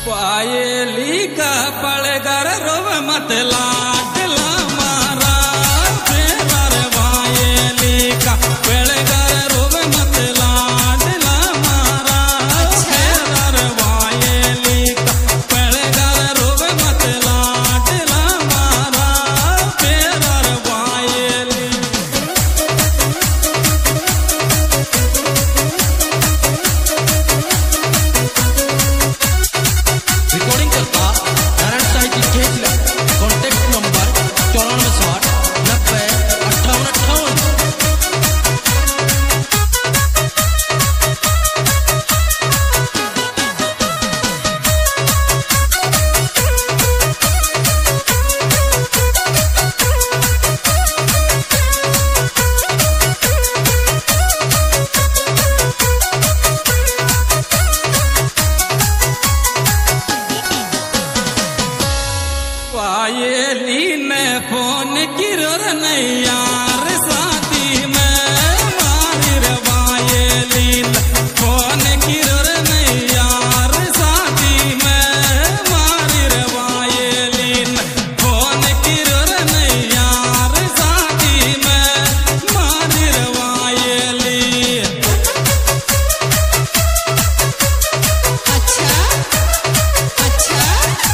पायली का पड़गर रोव मत लाडला मारा फेरर वायली का पड़गर रोव मत लाडला मारा फेरर वायली का पड़गर रोव मत लाडला मारा फेरर वायली रिकॉर्डिंग करता नारायण साई जी केसला कॉन्टैक्ट नंबर 9460905858 पायली ने फोन किरो नैयार शादी में मारी रे वायली ने फोन किरो नैयार शादी में मारी रे वायली ने फोन किरो नैयार शादी में मारी रे वायली अच्छा अच्छा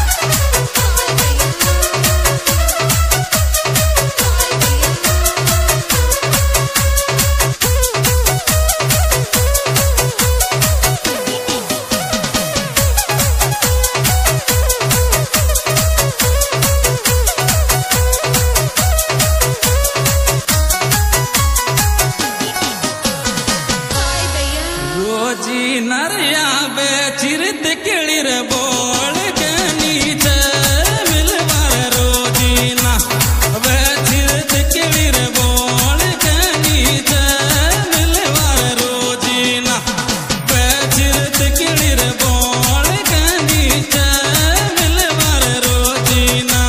रोजी नरिया बेचिरत किलिर बोल के नीचे मिलवार रोजी ना बेचिरत किलिर बोल के नीचे मिलवार रोजी ना बेचिरत किलिर बोल के नीचे मिलवार रोजी ना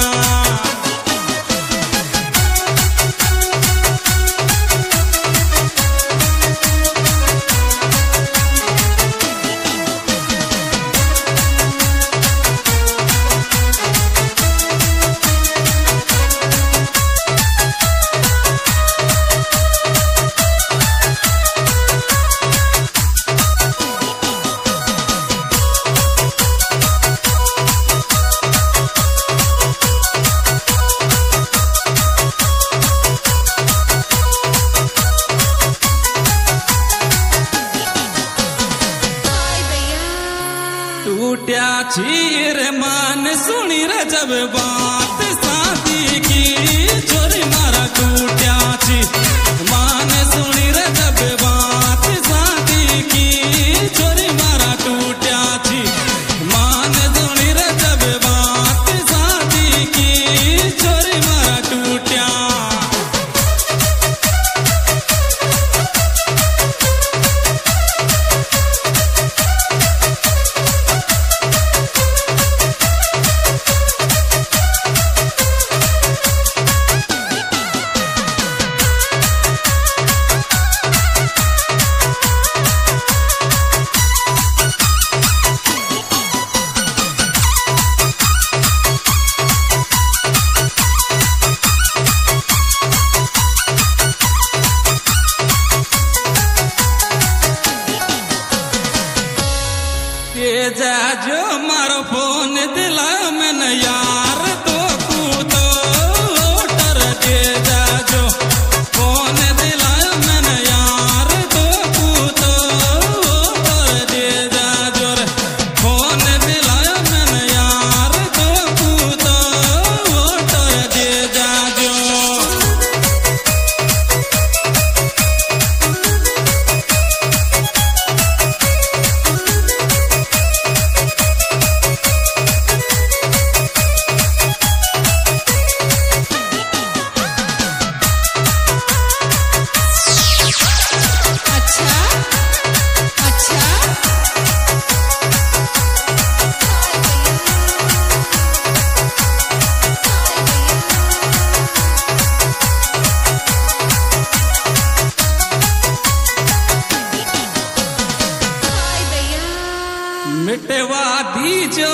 टूट्या चीर मान सुनी रे जब बात शादी की छोरी मारा टूट्या छी मान सुनी रे जब बात शादी की छोरी मारा टूट्या छी मान सुनी रे जब बात शादी की छोरी मारा टूट्या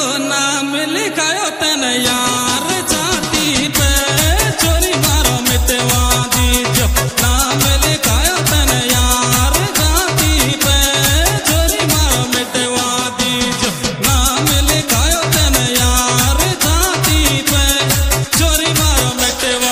नाम लिखायो तन यार छाती पे चोरी मारो मिटवा दीजो नाम लिखायो तन यार छाती पे चोरी मारो मिटवा दीजो नाम लिखायो तन यार छाती पे चोरी मारो मिटवा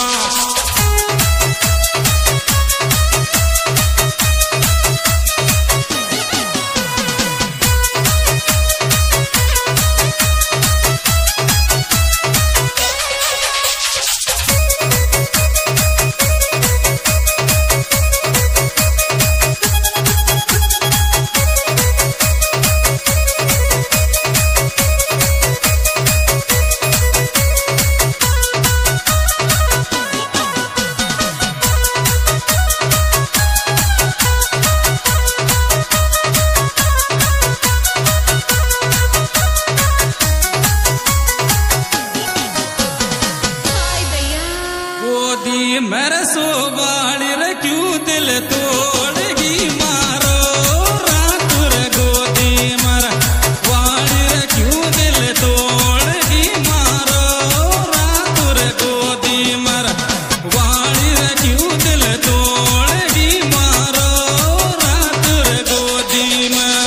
मेरे सोबाड़ी रे क्यों दिल तोड़गी मारो रात रे गोदी मरा वाड़ी रे क्यों दिल तोड़गी मारो रात रे गोदी मरा वाड़ी रे क्यों दिल तोड़गी मारो रात रे गोदी मरा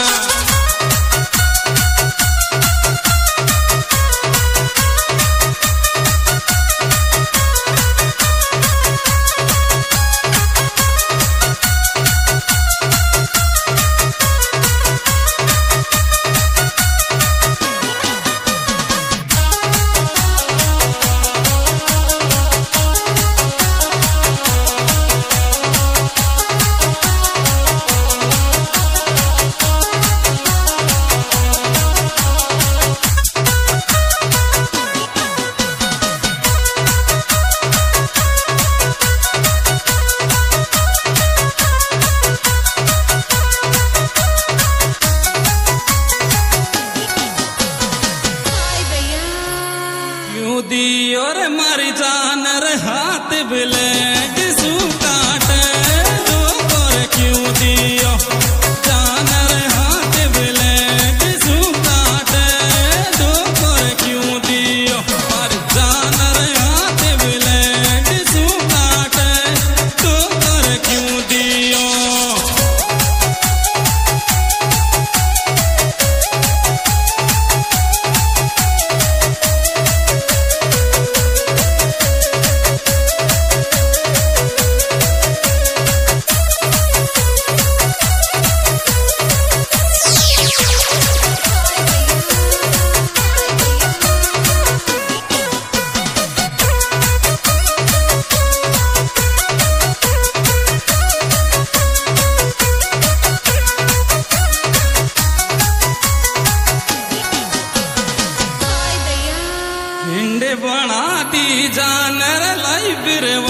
और मारी जान रे हाथ ब्लेड सू काटे दो और क्यों दियो जान रे हाथ ब्लेड सू काटे दो और क्यों दियो मारी जान रे हाथ ब्लेड सू काटे दो और क्यों दियो बनाती जानर लाई फिर